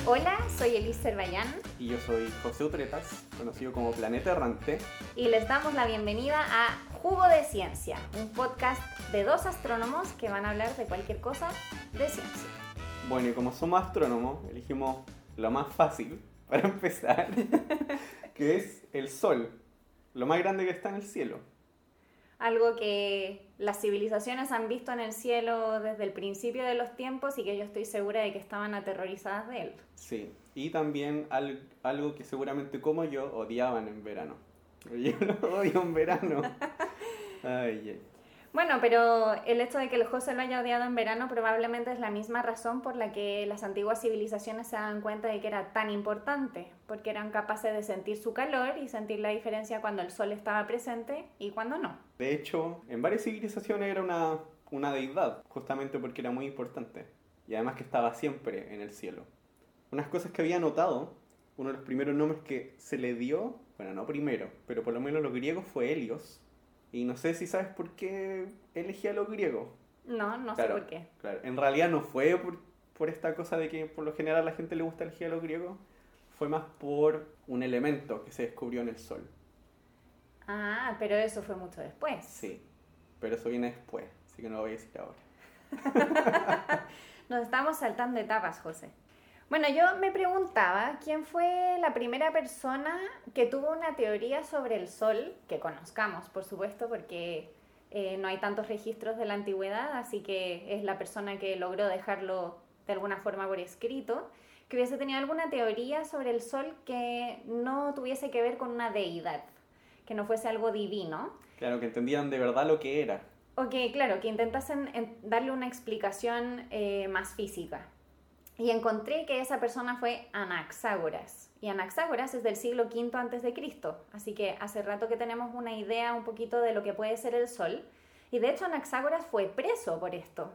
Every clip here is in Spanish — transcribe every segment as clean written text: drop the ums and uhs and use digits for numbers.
Hola, soy Elis Cervallán Y yo soy José Utretas, conocido como Planeta Errante. y les damos la bienvenida a Jugo de Ciencia, un podcast de dos astrónomos que van a hablar de cualquier cosa de ciencia. Bueno, y como somos astrónomos, elegimos lo más fácil para empezar, que es el Sol, lo más grande que está en el cielo. Algo que las civilizaciones han visto en el cielo desde el principio de los tiempos y que yo estoy segura de que estaban aterrorizadas de él. Sí, y también algo que seguramente como yo odiaban en verano. Yo lo odio en verano. Ay, ay. Bueno, pero el hecho de que el José lo haya odiado en verano probablemente es la misma razón por la que las antiguas civilizaciones se dan cuenta de que era tan importante, porque eran capaces de sentir su calor y sentir la diferencia cuando el sol estaba presente y cuando no. De hecho, en varias civilizaciones era una deidad, justamente porque era muy importante. Y además que estaba siempre en el cielo. Unas cosas que había notado, uno de los primeros nombres que se le dio, bueno, no primero, pero por lo menos los griegos fue Helios. Y no sé si sabes por qué elegía a los griegos. No sé Claro, por qué. claro. En realidad no fue por esta cosa de que por lo general a la gente le gusta elegir a los griegos, fue más por un elemento que se descubrió en el sol. Ah, pero eso fue mucho después. Sí, pero eso viene después, así que no lo voy a decir ahora. Nos estamos saltando etapas, José. Bueno, yo me preguntaba quién fue la primera persona que tuvo una teoría sobre el Sol, que conozcamos, por supuesto, porque no hay tantos registros de la antigüedad, así que es la persona que logró dejarlo de alguna forma por escrito, que hubiese tenido alguna teoría sobre el Sol que no tuviese que ver con una deidad, que no fuese algo divino. Claro, que entendían de verdad lo que era. O que, claro, que intentasen darle una explicación más física. Y encontré que esa persona fue Anaxágoras. Y Anaxágoras es del siglo V a.C., así que hace rato que tenemos una idea un poquito de lo que puede ser el Sol. Y de hecho Anaxágoras fue preso por esto,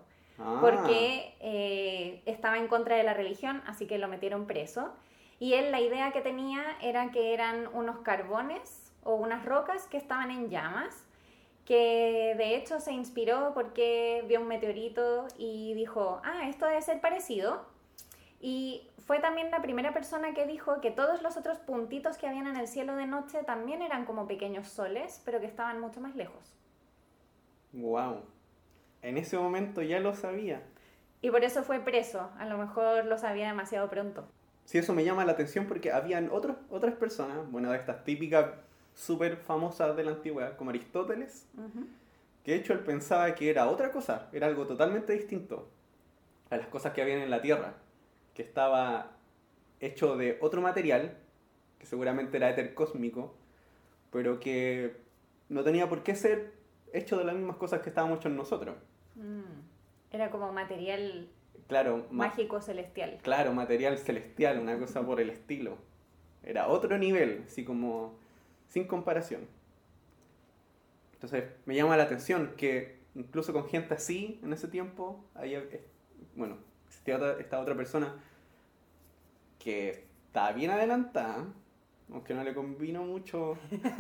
porque estaba en contra de la religión, así que lo metieron preso. Y él, la idea que tenía era que eran unos carbones o unas rocas que estaban en llamas, que de hecho se inspiró porque vio un meteorito y dijo, esto debe ser parecido. Y fue también la primera persona que dijo que todos los otros puntitos que habían en el cielo de noche también eran como pequeños soles, pero que estaban mucho más lejos. Wow. En ese momento ya lo sabía. Y por eso fue preso, a lo mejor lo sabía demasiado pronto. Sí, eso me llama la atención porque habían otras personas, bueno, de estas típicas súper famosas de la antigüedad, como Aristóteles, que de hecho él pensaba que era otra cosa, era algo totalmente distinto a las cosas que habían en la Tierra, que estaba hecho de otro material, que seguramente era éter cósmico, pero que no tenía por qué ser hecho de las mismas cosas que estábamos hechos nosotros. Era como material Claro, mágico celestial. claro, material celestial, una cosa por el estilo. Era otro nivel, así como sin comparación. Entonces me llama la atención que incluso con gente así en ese tiempo, bueno, existía esta otra persona que estaba bien adelantada, aunque no le convino mucho.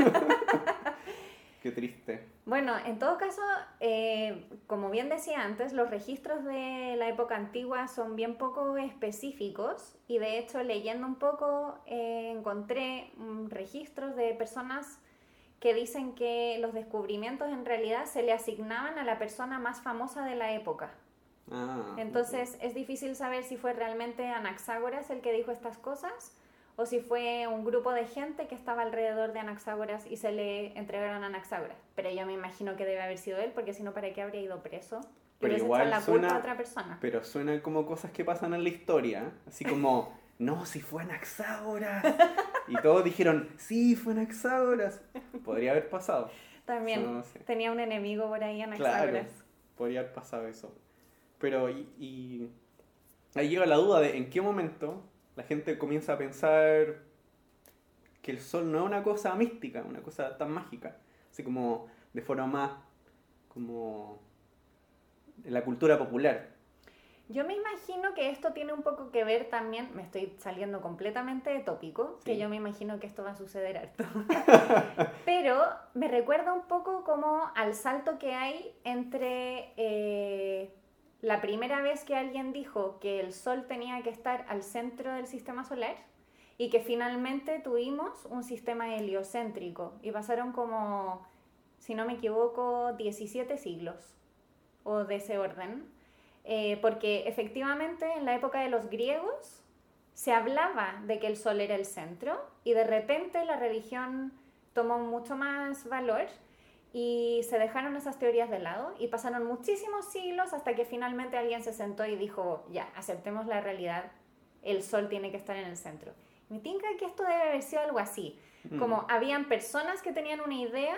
Qué triste. Bueno, en todo caso, como bien decía antes, los registros de la época antigua son bien poco específicos y de hecho leyendo un poco encontré registros de personas que dicen que los descubrimientos en realidad se le asignaban a la persona más famosa de la época. Entonces es difícil saber si fue realmente Anaxágoras el que dijo estas cosas o si fue un grupo de gente que estaba alrededor de Anaxágoras y se le entregaron a Anaxágoras. Pero yo me imagino que debe haber sido él, porque si no, ¿para qué habría ido preso? Y Pero hubiese igual echado la culpa a otra persona. Pero suenan como cosas que pasan en la historia, así como, no, si fue Anaxágoras. Y todos dijeron, sí, fue Anaxágoras. Podría haber pasado. También Eso no sé. tenía un enemigo por ahí, Anaxágoras. Claro, podría haber pasado eso. Pero y ahí llega la duda de en qué momento la gente comienza a pensar que el sol no es una cosa mística, una cosa tan mágica, así como de forma más como en la cultura popular. Yo me imagino que esto tiene un poco que ver también, me estoy saliendo completamente de tópico, Sí. que yo me imagino que esto va a suceder harto. Pero me recuerda un poco como al salto que hay entre la primera vez que alguien dijo que el Sol tenía que estar al centro del sistema solar y que finalmente tuvimos un sistema heliocéntrico y pasaron como, si no me equivoco, 17 siglos o de ese orden, porque efectivamente en la época de los griegos se hablaba de que el Sol era el centro y de repente la religión tomó mucho más valor y se dejaron esas teorías de lado y pasaron muchísimos siglos hasta que finalmente alguien se sentó y dijo, ya, aceptemos la realidad, el Sol tiene que estar en el centro. Me tinca que esto debe haber sido algo así, como habían personas que tenían una idea,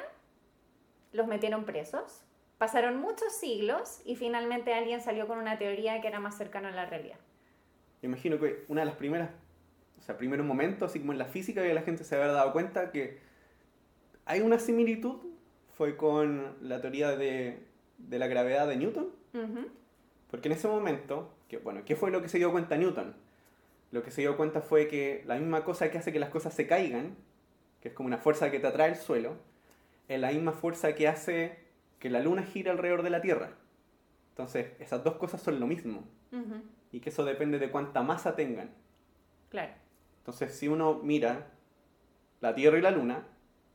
los metieron presos, pasaron muchos siglos y finalmente alguien salió con una teoría que era más cercana a la realidad. Imagino que una de las primeras, o sea, primeros momentos, así como en la física, que la gente se había dado cuenta que hay una similitud, fue con la teoría de la gravedad de Newton. Uh-huh. Porque en ese momento, ¿qué fue lo que se dio cuenta Newton? Lo que se dio cuenta fue que la misma cosa que hace que las cosas se caigan, que es como una fuerza que te atrae el suelo, es la misma fuerza que hace que la luna gire alrededor de la Tierra. Entonces, esas dos cosas son lo mismo. Uh-huh. Y que eso depende de cuánta masa tengan. Claro. Entonces, si uno mira la Tierra y la luna,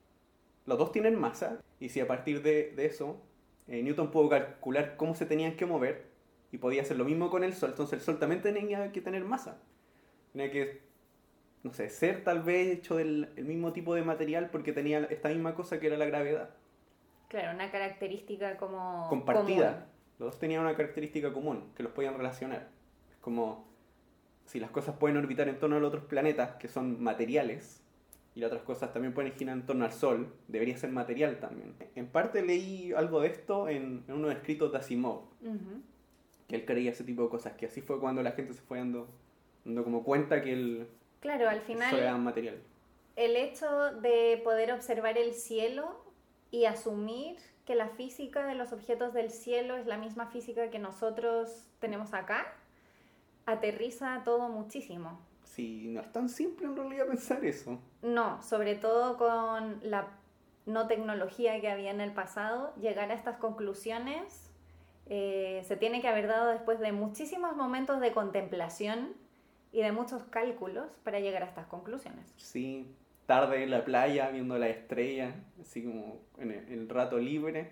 los dos tienen masa, y si a partir de eso Newton pudo calcular cómo se tenían que mover, y podía hacer lo mismo con el Sol, entonces el Sol también tenía que tener masa. Tenía que, no sé, ser tal vez hecho del el mismo tipo de material porque tenía esta misma cosa que era la gravedad. Claro, una característica como compartida. común. Los dos tenían una característica común, que los podían relacionar. Es como si las cosas pueden orbitar en torno a los otros planetas, que son materiales, y las otras cosas también pueden girar en torno al Sol, debería ser material también. En parte leí algo de esto en unos escritos de Asimov, Uh-huh. que él creía ese tipo de cosas, que así fue cuando la gente se fue dando como cuenta que Claro, al el Sol final era material. el hecho de poder observar el cielo y asumir que la física de los objetos del cielo es la misma física que nosotros tenemos acá, aterriza todo muchísimo. Sí, no es tan simple en realidad pensar eso. No, sobre todo con la no tecnología que había en el pasado, llegar a estas conclusiones se tiene que haber dado después de muchísimos momentos de contemplación y de muchos cálculos para llegar a estas conclusiones. Sí, tarde en la playa viendo las estrellas, así como en el rato libre.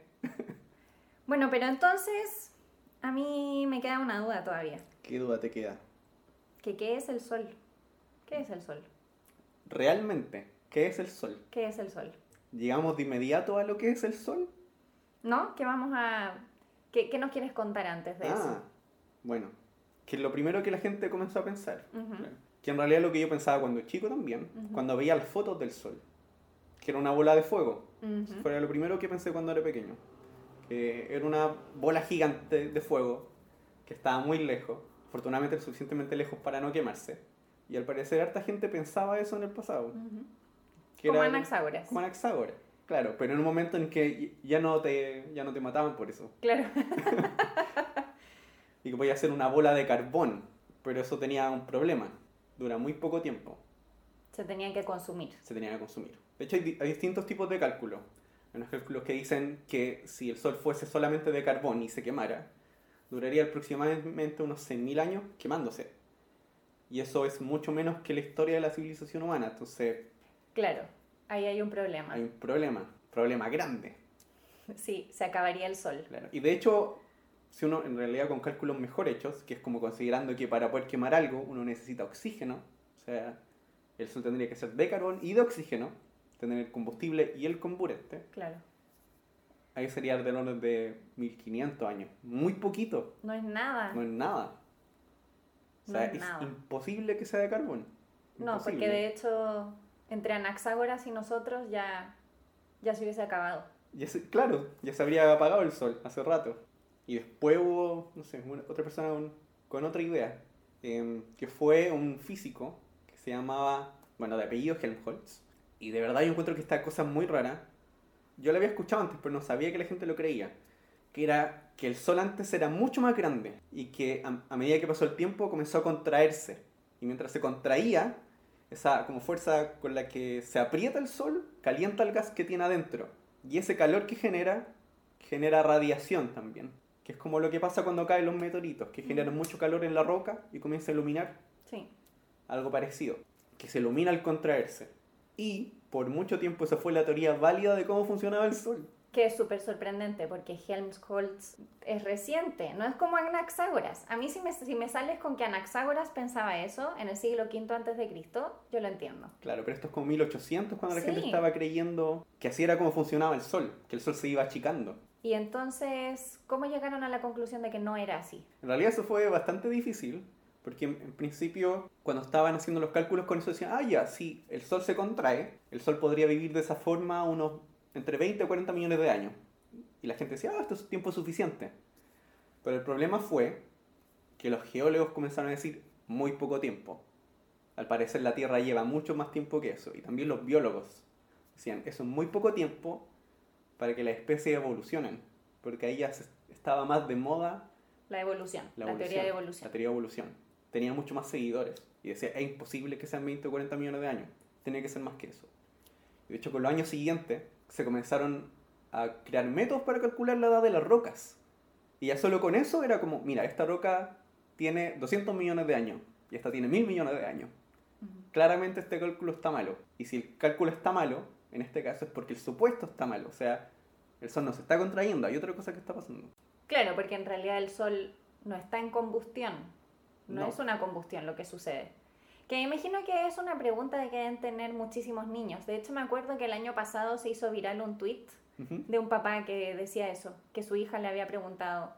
Bueno, pero entonces a mí me queda una duda todavía. ¿Qué duda te queda? ¿Qué es el Sol? ¿Qué es el Sol? Realmente, ¿qué es el Sol? ¿Qué es el Sol? ¿Llegamos de inmediato a lo que es el Sol? ¿No? ¿Qué vamos a... ¿Qué nos quieres contar antes de eso? Bueno, que es lo primero que la gente comenzó a pensar. Uh-huh. Claro. Que en realidad es lo que yo pensaba cuando chico también, Uh-huh. cuando veía las fotos del Sol, que era una bola de fuego. Uh-huh. Eso fue lo primero que pensé cuando era pequeño. Que era una bola gigante de fuego que estaba muy lejos, afortunadamente lo suficientemente lejos para no quemarse. Y al parecer harta gente pensaba eso en el pasado. Uh-huh. Que Como era Anaxágoras. como Anaxágoras, claro, pero en un momento en que ya no te mataban por eso. Claro. Y que podía ser una bola de carbón, pero eso tenía un problema. Dura muy poco tiempo. Se tenían que consumir. Se tenía que consumir. De hecho, hay distintos tipos de cálculos. Hay unos cálculos que dicen que si el Sol fuese solamente de carbón y se quemara, duraría aproximadamente unos 6.000 años quemándose. Y eso es mucho menos que la historia de la civilización humana. Entonces, Claro, ahí hay un problema. hay un problema grande. Sí, se acabaría el Sol. Claro. Y de hecho, si uno en realidad con cálculos mejor hechos, que es como considerando que para poder quemar algo uno necesita oxígeno, o sea, el Sol tendría que ser de carbón y de oxígeno, tener el combustible y el comburente, Claro. ahí sería del orden de 1500 años. Muy poquito, No es nada. no es nada. O sea, No es es nada. imposible que sea de carbón. No, Imposible. porque de hecho, entre Anaxágoras y nosotros ya se hubiese acabado. Claro, ya se habría apagado el Sol hace rato. Y después hubo, no sé, otra persona con otra idea, que fue un físico que se llamaba, bueno, de apellido Helmholtz. Y de verdad yo encuentro que esta cosa es muy rara. Yo la había escuchado antes, pero no sabía que la gente lo creía. Que era que el Sol antes era mucho más grande y que a medida que pasó el tiempo comenzó a contraerse. Y mientras se contraía, esa como fuerza con la que se aprieta el Sol calienta el gas que tiene adentro. Y ese calor que genera radiación también. que es como lo que pasa cuando caen los meteoritos, que generan mucho calor en la roca y comienza a iluminar. Sí. Algo parecido, que se ilumina al contraerse. Y por mucho tiempo esa fue la teoría válida de cómo funcionaba el Sol. Que es súper sorprendente porque Helmholtz es reciente, no es como Anaxágoras. A mí si me sales con que Anaxágoras pensaba eso en el siglo V antes de Cristo, yo lo entiendo. Claro, pero esto es como 1800 cuando la Sí. gente estaba creyendo que así era como funcionaba el Sol, que el Sol se iba achicando. Y entonces, ¿cómo llegaron a la conclusión de que no era así? En realidad eso fue bastante difícil, porque en principio cuando estaban haciendo los cálculos con eso decían, ya, si el Sol se contrae, el Sol podría vivir de esa forma unos entre 20 o 40 millones de años. Y la gente decía, esto es tiempo suficiente. Pero el problema fue que los geólogos comenzaron a decir muy poco tiempo. Al parecer la Tierra lleva mucho más tiempo que eso. Y también los biólogos decían, eso es muy poco tiempo para que las especies evolucionen. Porque ahí ya estaba más de moda La evolución, la teoría de evolución. La teoría de evolución. Tenía mucho más seguidores. Y decía, es imposible que sean 20 o 40 millones de años. Tenía que ser más que eso. Y de hecho, con los años siguientes se comenzaron a crear métodos para calcular la edad de las rocas. Y ya solo con eso era como, mira, esta roca tiene 200 millones de años y esta tiene 1000 millones de años. Claramente este cálculo está malo. Y si el cálculo está malo, en este caso es porque el supuesto está malo. O sea, el Sol no se está contrayendo, hay otra cosa que está pasando. Claro, porque en realidad el Sol no está en combustión. No No. es una combustión lo que sucede. Que me imagino que es una pregunta de que deben tener muchísimos niños. De hecho, me acuerdo que el año pasado se hizo viral un tweet de un papá que decía eso, que su hija le había preguntado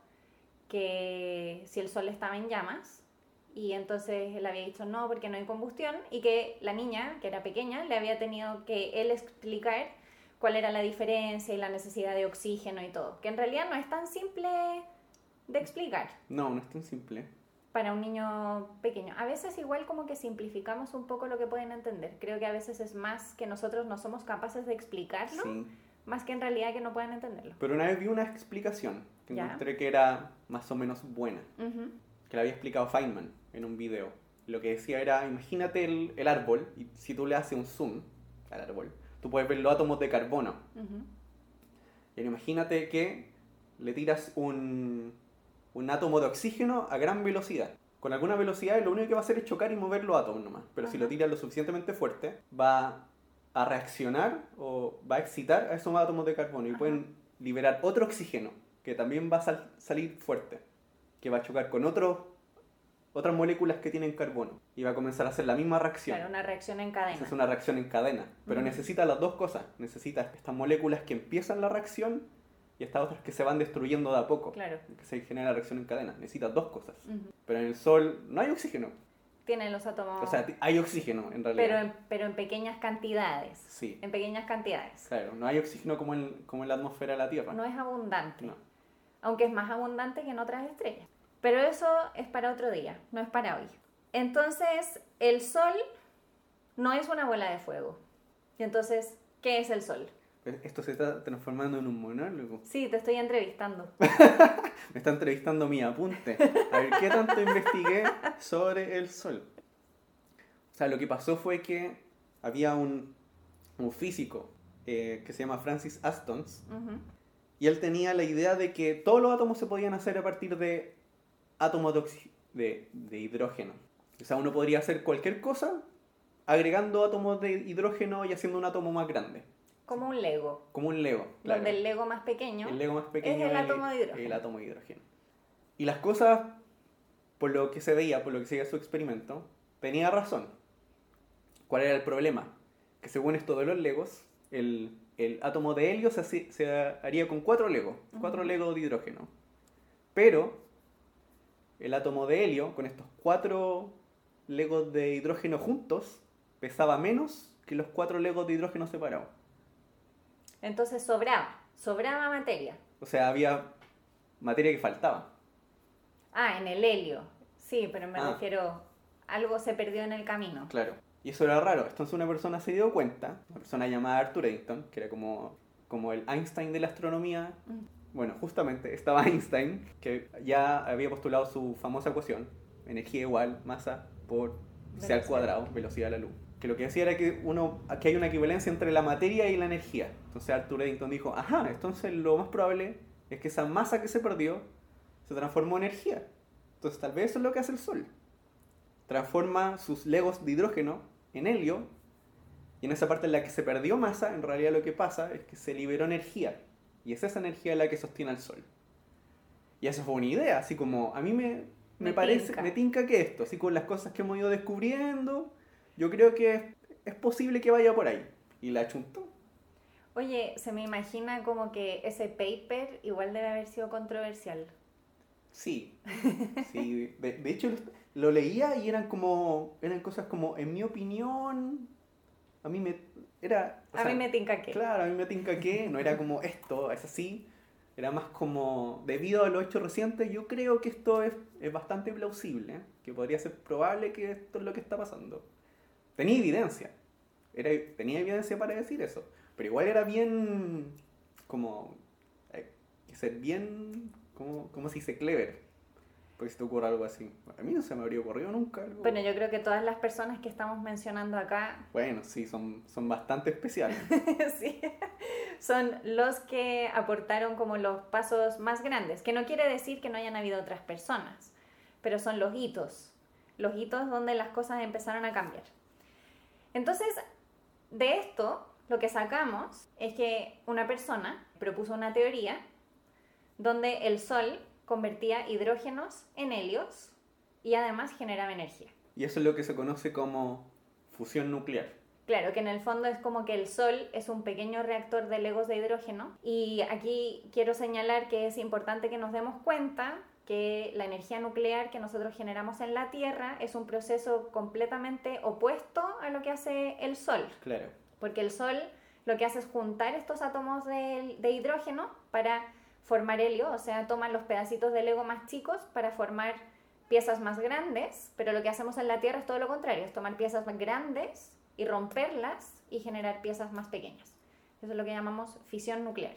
que si el Sol estaba en llamas y entonces él había dicho no porque no hay combustión y que la niña, que era pequeña, le había tenido que él explicar cuál era la diferencia y la necesidad de oxígeno y todo. Que en realidad no es tan simple de explicar No, no es tan simple. para un niño pequeño. A veces igual como que simplificamos un poco lo que pueden entender. Creo que a veces es más que nosotros no somos capaces de explicarlo, Sí. más que en realidad que no puedan entenderlo. Pero una vez vi una explicación que Ya. encontré que era más o menos buena. Ujú. Que la había explicado Feynman en un video. Lo que decía era, imagínate el árbol, y si tú le haces un zoom al árbol, tú puedes ver los átomos de carbono. Ujú. Y ahora imagínate que le tiras un átomo de oxígeno a gran velocidad. Con alguna velocidad lo único que va a hacer es chocar y mover los átomos nomás. Pero si Ajá. lo tiras lo suficientemente fuerte, va a reaccionar o va a excitar a esos átomos de carbono y Ajá. pueden liberar otro oxígeno que también va a salir fuerte, que va a chocar con otras moléculas que tienen carbono y va a comenzar a hacer la misma reacción. Claro, una reacción en cadena. Esa es una reacción en cadena, pero necesita las dos cosas. Necesita estas moléculas que empiezan la reacción y estas otras que se van destruyendo de a poco, Claro. que se genera la reacción en cadena. Necesita dos cosas. Ujú. Pero en el Sol no hay oxígeno. Tienen los átomos, O sea, hay oxígeno en realidad. pero en pequeñas cantidades. Sí, En pequeñas cantidades. claro. No hay oxígeno como en la atmósfera de la Tierra. No es abundante. No. Aunque es más abundante que en otras estrellas. Pero eso es para otro día, no es para hoy. Entonces, el Sol no es una bola de fuego. Y entonces, ¿qué es el Sol? Esto se está transformando en un monólogo. Sí, te estoy entrevistando. Me está entrevistando mi apunte. A ver, ¿qué tanto investigué sobre el Sol? O sea, lo que pasó fue que había un físico que se llama Francis Astons Ujú. y él tenía la idea de que todos los átomos se podían hacer a partir de átomos de hidrógeno. O sea, uno podría hacer cualquier cosa agregando átomos de hidrógeno y haciendo un átomo más grande. Como un Lego. Como un Lego, claro. Donde el Lego más pequeño, El Lego más pequeño es el átomo de hidrógeno. el átomo de hidrógeno. Y las cosas, por lo que se veía, por lo que se veía su experimento, tenía razón. ¿Cuál era el problema? Que según esto de los Legos, el átomo de helio se haría con 4 Legos, 4 Legos de hidrógeno. Pero el átomo de helio, con estos 4 Legos de hidrógeno juntos, pesaba menos que los 4 Legos de hidrógeno separados. Entonces sobraba materia. O sea, había materia que faltaba. Ah, en el helio. Sí, pero me Ah. refiero, algo se perdió en el camino. Claro. Y eso era raro. Entonces una persona se dio cuenta, una persona llamada Arthur Eddington, que era como el Einstein de la astronomía. Bueno, justamente estaba Einstein, que ya había postulado su famosa ecuación, energía igual masa por c al cuadrado, velocidad de la luz. Que lo que decía era que hay una equivalencia entre la materia y la energía. Entonces Arthur Eddington dijo, ajá, entonces lo más probable es que esa masa que se perdió se transformó en energía. Entonces tal vez eso es lo que hace el Sol. Transforma sus legos de hidrógeno en helio, y en esa parte en la que se perdió masa, en realidad lo que pasa es que se liberó energía, y es esa energía la que sostiene al Sol. Y eso fue una idea, así como a mí me parece, tinca. me tinca que esto, así con las cosas que hemos ido descubriendo, yo creo que es posible que vaya por ahí. Y la chuntó. Oye, se me imagina como que ese paper igual debe haber sido controversial. Sí, sí. De hecho lo leía y eran cosas como, en mi opinión, a mí me, era... o A sea, mí me tinca que. Claro, a mí me tinca que, no era como esto, es así. Era más como, debido a los hechos recientes, yo creo que esto es bastante plausible, ¿eh? Que podría ser probable que esto es lo que está pasando. Tenía evidencia, tenía evidencia para decir eso, pero igual era bien, como, que ser bien, como se dice, clever, porque si te ocurre algo así. A mí no se me habría ocurrido nunca algo. Bueno, yo creo que todas las personas que estamos mencionando acá, Bueno, sí, son bastante especiales. sí, son los que aportaron como los pasos más grandes, que no quiere decir que no hayan habido otras personas, pero son los hitos donde las cosas empezaron a cambiar. Entonces, de esto, lo que sacamos es que una persona propuso una teoría donde el Sol convertía hidrógenos en helios y además generaba energía. Y eso es lo que se conoce como fusión nuclear. Claro, que en el fondo es como que el Sol es un pequeño reactor de legos de hidrógeno, y aquí quiero señalar que es importante que nos demos cuenta que la energía nuclear que nosotros generamos en la Tierra es un proceso completamente opuesto a lo que hace el Sol. Claro. Porque el Sol lo que hace es juntar estos átomos de hidrógeno para formar helio, o sea, toman los pedacitos de Lego más chicos para formar piezas más grandes, pero lo que hacemos en la Tierra es todo lo contrario, es tomar piezas más grandes y romperlas y generar piezas más pequeñas. Eso es lo que llamamos fisión nuclear,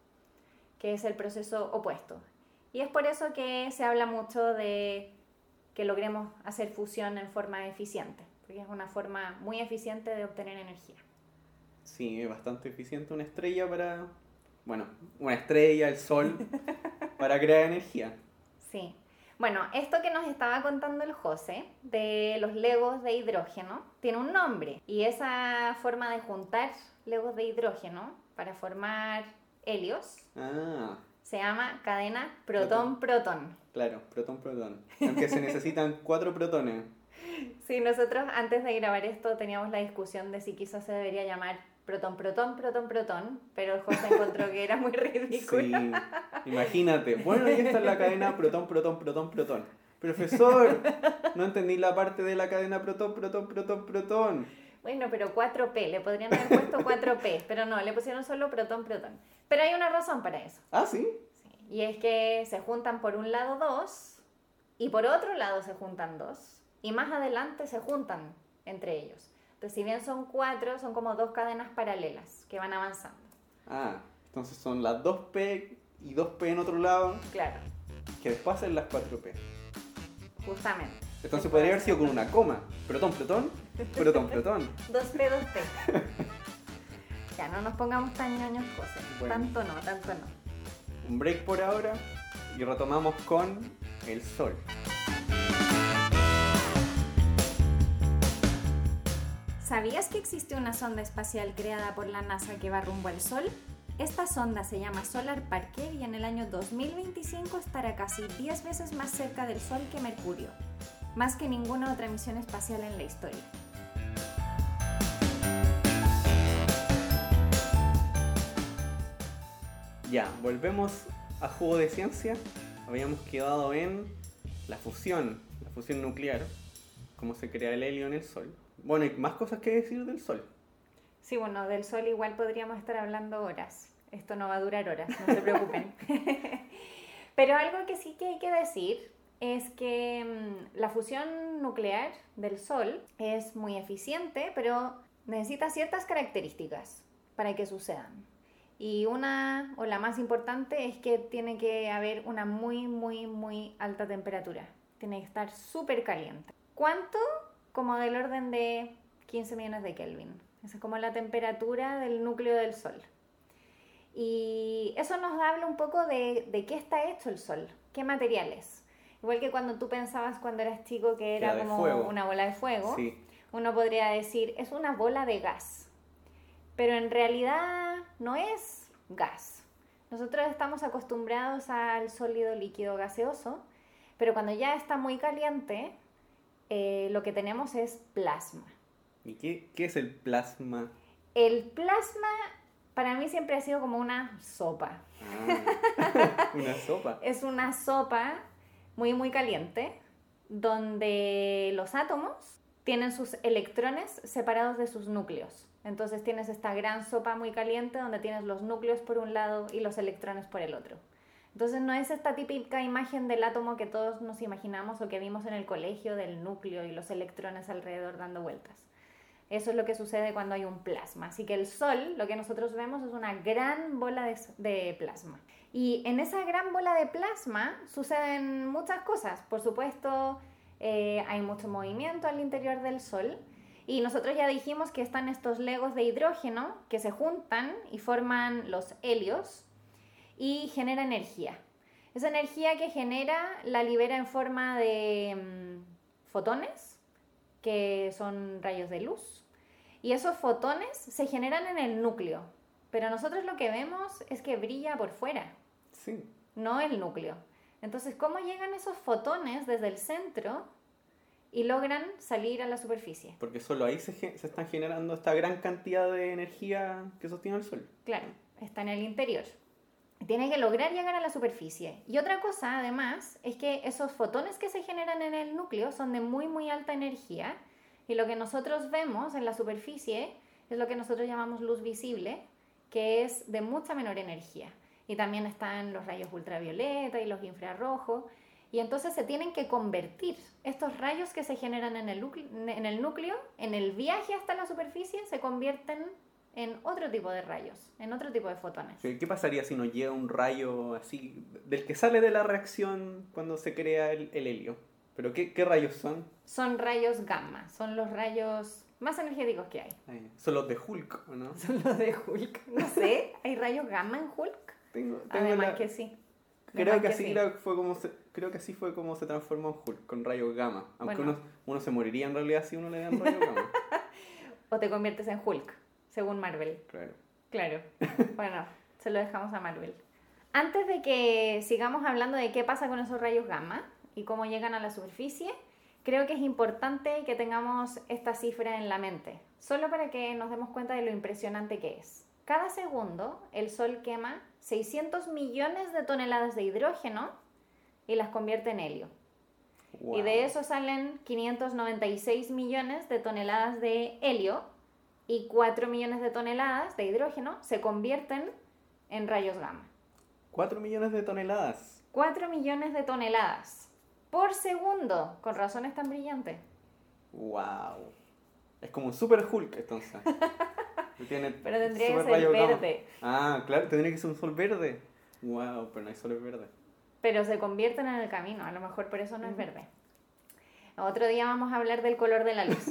que es el proceso opuesto. Y es por eso que se habla mucho de que logremos hacer fusión en forma eficiente, porque es una forma muy eficiente de obtener energía. Sí, es bastante eficiente una estrella para... Bueno, una estrella, el Sol, para crear energía. Sí. Bueno, esto que nos estaba contando el José, de los legos de hidrógeno, tiene un nombre. Y esa forma de juntar legos de hidrógeno para formar helios se llama cadena protón-protón. Claro, protón-protón. Aunque se necesitan 4 protones. Sí, nosotros antes de grabar esto teníamos la discusión de si quizás se debería llamar protón-protón-protón-protón, pero el José encontró que era muy ridículo. Sí, imagínate. Bueno, ahí está la cadena protón-protón-protón-protón. Profesor, no entendí la parte de la cadena protón-protón-protón-protón. Bueno, pero 4P, le podrían haber puesto 4P, pero no, le pusieron solo protón-protón. Pero hay una razón para eso. ¿Ah, sí? Sí, y es que se juntan por un lado 2 y por otro lado se juntan 2 y más adelante se juntan entre ellos. Entonces, si bien son 4, son como 2 cadenas paralelas que van avanzando. Ah, entonces son las 2P y 2P en otro lado, Claro, que después hacen las 4P. justamente. Entonces podría haber sido con una coma. Protón-protón, protón-protón. 2P, 2P. Ya, no nos pongamos tan ñoños cosas. Bueno. Tanto no, tanto no. Un break por ahora y retomamos con el Sol. ¿Sabías que existe una sonda espacial creada por la NASA que va rumbo al Sol? Esta sonda se llama Solar Parker y en el año 2025 estará casi 10 veces más cerca del Sol que Mercurio, más que ninguna otra misión espacial en la historia. Ya, volvemos a Jugo de Ciencia. Habíamos quedado en la fusión nuclear, cómo se crea el helio en el Sol. Bueno, hay más cosas que decir del Sol. Sí, bueno, del Sol igual podríamos estar hablando horas. Esto no va a durar horas, no se preocupen. Pero algo que sí que hay que decir es que la fusión nuclear del Sol es muy eficiente, pero necesita ciertas características para que sucedan. Y una, o la más importante, es que tiene que haber una muy, muy, muy alta temperatura. Tiene que estar súper caliente. ¿Cuánto? Como del orden de 15 millones de Kelvin. Esa es como la temperatura del núcleo del Sol. Y eso nos habla un poco de qué está hecho el Sol, qué materiales. Igual que cuando tú pensabas cuando eras chico que era como fuego. una bola de fuego, Sí. uno podría decir, es una bola de gas. Pero en realidad no es gas. Nosotros estamos acostumbrados al sólido, líquido, gaseoso, pero cuando ya está muy caliente, lo que tenemos es plasma. ¿Y qué es el plasma? El plasma para mí siempre ha sido como una sopa. Ah, una sopa. Es una sopa muy, muy caliente, donde los átomos tienen sus electrones separados de sus núcleos. Entonces tienes esta gran sopa muy caliente donde tienes los núcleos por un lado y los electrones por el otro. Entonces no es esta típica imagen del átomo que todos nos imaginamos o que vimos en el colegio del núcleo y los electrones alrededor dando vueltas. Eso es lo que sucede cuando hay un plasma. Así que el Sol, lo que nosotros vemos es una gran bola de plasma. Y en esa gran bola de plasma suceden muchas cosas. Por supuesto, hay mucho movimiento al interior del Sol. Y nosotros ya dijimos que están estos legos de hidrógeno que se juntan y forman los helios y genera energía. Esa energía que genera la libera en forma de fotones, que son rayos de luz. Y esos fotones se generan en el núcleo, pero nosotros lo que vemos es que brilla por fuera, Sí. no el núcleo. Entonces, ¿cómo llegan esos fotones desde el centro y logran salir a la superficie? Porque solo ahí se están generando esta gran cantidad de energía que sostiene el Sol. Claro, está en el interior. Tiene que lograr llegar a la superficie. Y otra cosa, además, es que esos fotones que se generan en el núcleo son de muy, muy alta energía. Y lo que nosotros vemos en la superficie es lo que nosotros llamamos luz visible, que es de mucha menor energía. Y también están los rayos ultravioleta y los infrarrojos. Y entonces se tienen que convertir estos rayos que se generan en el núcleo, en el viaje hasta la superficie, se convierten en otro tipo de rayos, en otro tipo de fotones. ¿Qué pasaría si nos llega un rayo así, del que sale de la reacción cuando se crea el helio? ¿Pero qué rayos son? Son rayos gamma, son los rayos más energéticos que hay. Son los de Hulk, ¿o no? Son los de Hulk. No sé, ¿hay rayos gamma en Hulk? Tengo Además que sí. Creo que sí. así fue como se transformó en Hulk, con rayos gamma. Aunque Bueno. uno se moriría en realidad si uno le dan rayos gamma. O te conviertes en Hulk, según Marvel. Claro. Bueno, se lo dejamos a Marvel. Antes de que sigamos hablando de qué pasa con esos rayos gamma y cómo llegan a la superficie, creo que es importante que tengamos esta cifra en la mente, solo para que nos demos cuenta de lo impresionante que es. Cada segundo, el Sol quema 600 millones de toneladas de hidrógeno y las convierte en helio. Wow. Y de eso salen 596 millones de toneladas de helio y 4 millones de toneladas de hidrógeno se convierten en rayos gamma. 4 millones de toneladas. 4 millones de toneladas por segundo, con razón es tan brillante. Wow. Es como un super Hulk entonces. Pero tendría que ser verde. Ah, claro, tendría que ser un sol verde. Wow, pero no hay soles verdes. Pero se convierten en el camino, a lo mejor por eso no es verde. Otro día vamos a hablar del color de la luz.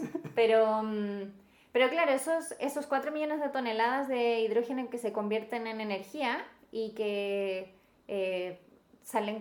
Pero claro, esos 4 millones de toneladas de hidrógeno que se convierten en energía y que salen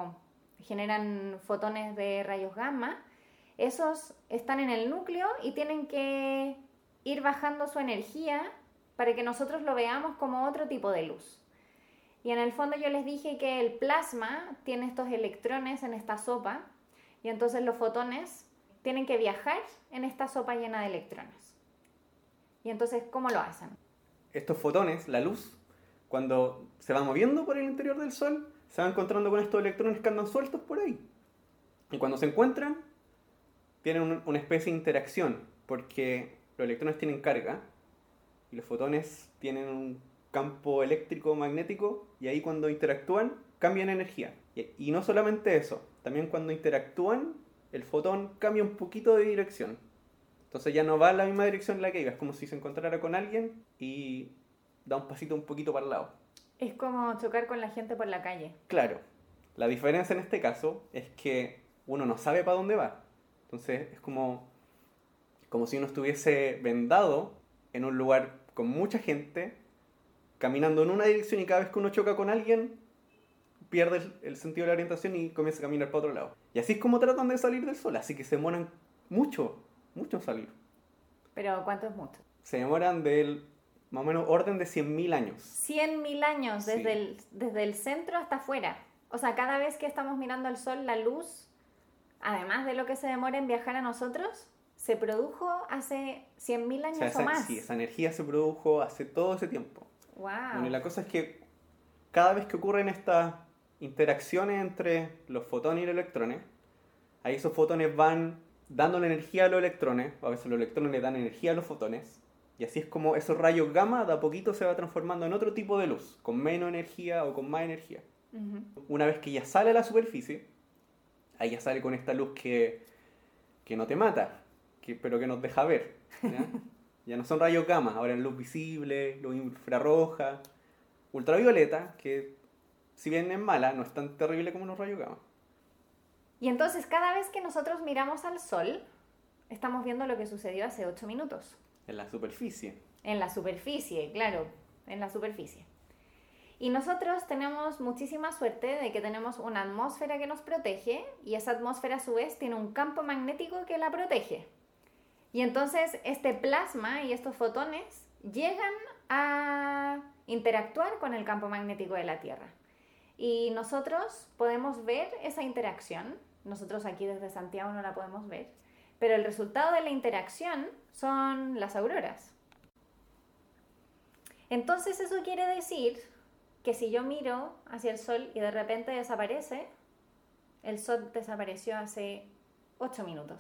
generan fotones de rayos gamma, esos están en el núcleo y tienen que ir bajando su energía para que nosotros lo veamos como otro tipo de luz. Y en el fondo yo les dije que el plasma tiene estos electrones en esta sopa y entonces los fotones tienen que viajar en esta sopa llena de electrones. Y entonces, ¿cómo lo hacen? Estos fotones, la luz, cuando se va moviendo por el interior del Sol, se va encontrando con estos electrones que andan sueltos por ahí. Y cuando se encuentran, tienen una especie de interacción, porque los electrones tienen carga y los fotones tienen un campo eléctrico magnético, y ahí cuando interactúan cambian energía. Y no solamente eso, también cuando interactúan el fotón cambia un poquito de dirección. Entonces ya no va en la misma dirección en la que iba, es como si se encontrara con alguien y da un pasito un poquito para el lado. Es como chocar con la gente por la calle. Claro, la diferencia en este caso es que uno no sabe para dónde va. Entonces es como si uno estuviese vendado en un lugar con mucha gente caminando en una dirección y cada vez que uno choca con alguien, pierde el sentido de la orientación y comienza a caminar para otro lado. Y así es como tratan de salir del sol, así que se demoran mucho en salir. ¿Pero cuánto es mucho? Se demoran del, más o menos, orden de 100.000 años. 100.000 años desde, Sí. desde el centro hasta afuera. O sea, cada vez que estamos mirando al sol, la luz, además de lo que se demora en viajar a nosotros, se produjo hace 100.000 años o más. Sí, esa energía se produjo hace todo ese tiempo. Wow. Bueno, y la cosa es que cada vez que ocurren estas interacciones entre los fotones y los electrones, ahí esos fotones van dando energía a los electrones, o a veces los electrones le dan energía a los fotones, y así es como esos rayos gamma de a poquito se va transformando en otro tipo de luz, con menos energía o con más energía. Una vez que ya sale a la superficie, ahí ya sale con esta luz que no te mata, pero que nos deja ver. ¿Ya? Ya no son rayos gamma, ahora es luz visible, luz infrarroja, ultravioleta, que si bien es mala, no es tan terrible como los rayos gamma. Y entonces cada vez que nosotros miramos al sol, estamos viendo lo que sucedió hace 8 minutos. En la superficie. En la superficie, claro, en la superficie. Y nosotros tenemos muchísima suerte de que tenemos una atmósfera que nos protege y esa atmósfera a su vez tiene un campo magnético que la protege. Y entonces este plasma y estos fotones llegan a interactuar con el campo magnético de la Tierra. Y nosotros podemos ver esa interacción. Nosotros aquí desde Santiago no la podemos ver. Pero el resultado de la interacción son las auroras. Entonces eso quiere decir que si yo miro hacia el sol y de repente desaparece, el sol desapareció hace 8 minutos.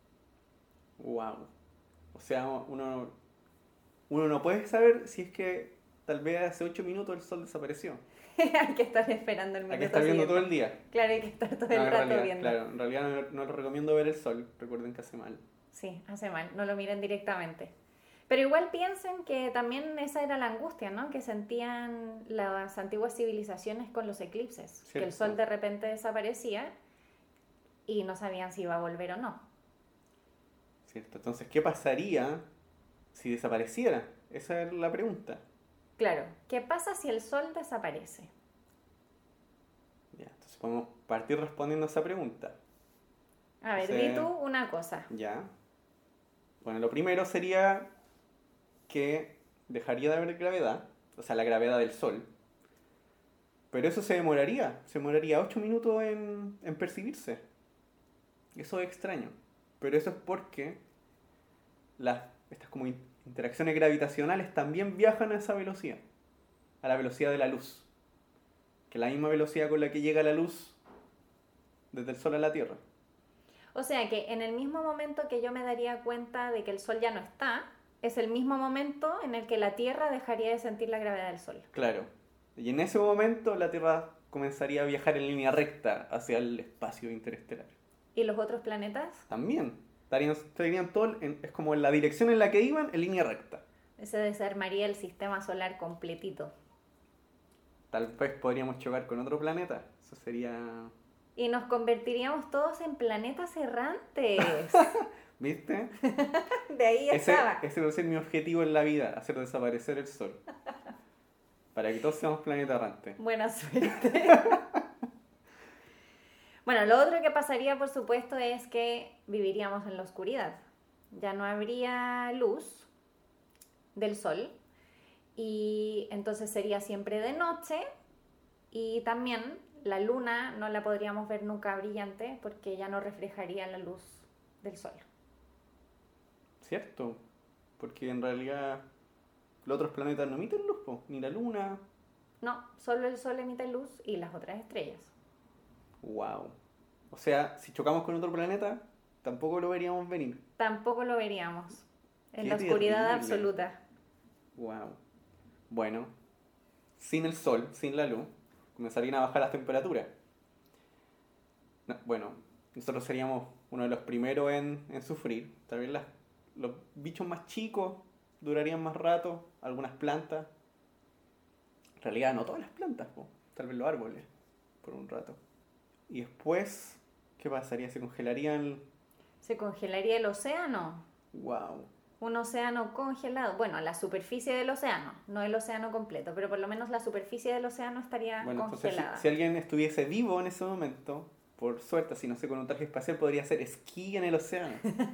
Wow. O sea, uno no puede saber si es que tal vez hace 8 minutos el sol desapareció. Hay que estar esperando el minuto. Hay que estar viendo siguiente. todo el día. Claro, hay que estar todo el No, rato viendo. Claro, en realidad no les recomiendo ver el sol. Recuerden que hace mal. Sí, hace mal, no lo miren directamente. Pero igual piensen que también esa era la angustia, ¿no? Que sentían las antiguas civilizaciones con los eclipses. Cierto. Que el sol de repente desaparecía y no sabían si iba a volver o no. Cierto. Entonces, ¿qué pasaría si desapareciera? Esa es la pregunta. Claro, ¿qué pasa si el sol desaparece? Ya, entonces podemos partir respondiendo a esa pregunta. A ver, Entonces, di tú una cosa. Ya. Bueno, lo primero sería que dejaría de haber gravedad, o sea, la gravedad del sol. Pero eso se demoraría 8 minutos en percibirse. Eso es extraño. Pero eso es porque estas como interacciones gravitacionales también viajan a esa velocidad, a la velocidad de la luz. Que es la misma velocidad con la que llega la luz desde el sol a la Tierra. O sea que en el mismo momento que yo me daría cuenta de que el sol ya no está, es el mismo momento en el que la Tierra dejaría de sentir la gravedad del sol. Claro. Y en ese momento la Tierra comenzaría a viajar en línea recta hacia el espacio interestelar. ¿Y los otros planetas? También. Estarían todo es como en la dirección en la que iban, en línea recta. Se desarmaría el sistema solar completito. Tal vez podríamos chocar con otro planeta. Eso sería... Y nos convertiríamos todos en planetas errantes. ¿Viste? De ahí estaba. Ese va a ser mi objetivo en la vida, hacer desaparecer el sol. Para que todos seamos planetas errantes. Buena suerte. Bueno, lo otro que pasaría, por supuesto, es que viviríamos en la oscuridad. Ya no habría luz del sol y entonces sería siempre de noche y también la luna no la podríamos ver nunca brillante porque ya no reflejaría la luz del sol. ¿Cierto? Porque en realidad los otros planetas no emiten luz, po, ni la luna. No, solo el sol emite luz y las otras estrellas. Wow. O sea, si chocamos con otro planeta, tampoco lo veríamos venir. Tampoco lo veríamos. En Qué la oscuridad terrible. absoluta. Wow. Bueno, sin el sol, sin la luz, comenzarían a bajar las temperaturas. No, bueno, nosotros seríamos uno de los primeros en sufrir. Tal vez los bichos más chicos durarían más rato, algunas plantas. En realidad no todas las plantas, po. Tal vez los árboles, por un rato. Y después, ¿qué pasaría? ¿Se congelarían? ¿Se congelaría el océano? Wow. un océano congelado. Bueno, la superficie del océano, no el océano completo, pero por lo menos la superficie del océano estaría congelada. Entonces, si alguien estuviese vivo en ese momento, por suerte, si no sé, con un traje espacial, podría hacer esquí en el océano.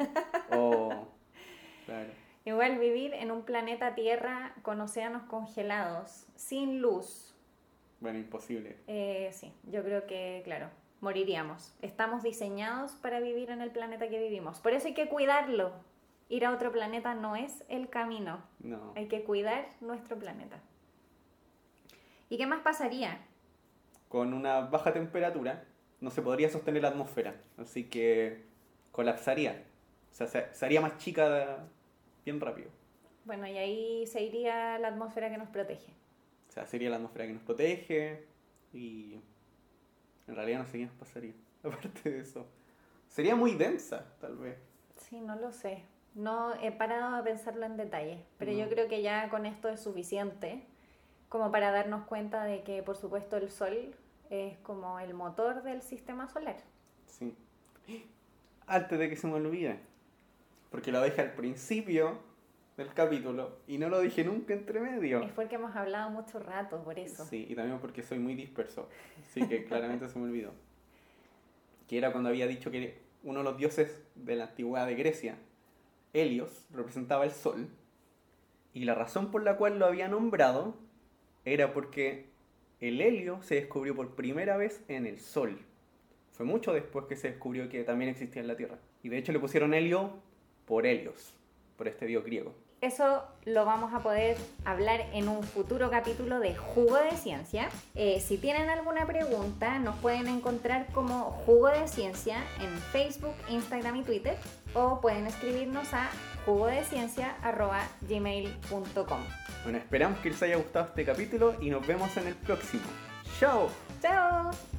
Claro. Igual vivir en un planeta Tierra con océanos congelados, sin luz. Bueno, imposible. Sí, yo creo que, claro, moriríamos. Estamos diseñados para vivir en el planeta que vivimos. Por eso hay que cuidarlo. Ir a otro planeta no es el camino. No. Hay que cuidar nuestro planeta. ¿Y qué más pasaría? Con una baja temperatura no se podría sostener la atmósfera, así que colapsaría. O sea, se haría más chica bien rápido. Bueno, y ahí se iría la atmósfera que nos protege. O sea, sería la atmósfera que nos protege y en realidad no sé qué nos pasaría. Aparte de eso, sería muy densa, tal vez. Sí, no lo sé. No he parado a pensarlo en detalle, pero No. yo creo que ya con esto es suficiente como para darnos cuenta de que, por supuesto, el Sol es como el motor del sistema solar. Sí. Antes de que se me olvide, porque lo dije al principio del capítulo y no lo dije nunca entre medio. Es porque hemos hablado mucho rato, por eso. Sí, y también porque soy muy disperso, así que claramente se me olvidó. Que era cuando había dicho que uno de los dioses de la antigüedad de Grecia, Helios, representaba el sol, y la razón por la cual lo había nombrado era porque el helio se descubrió por primera vez en el sol. Fue mucho después que se descubrió que también existía en la Tierra. Y de hecho le pusieron Helio por Helios, por este dios griego. Eso lo vamos a poder hablar en un futuro capítulo de Jugo de Ciencia. Si tienen alguna pregunta, nos pueden encontrar como Jugo de Ciencia en Facebook, Instagram y Twitter, o pueden escribirnos a jugodeciencia@gmail.com. Bueno, esperamos que les haya gustado este capítulo y nos vemos en el próximo. ¡Chao! ¡Chao!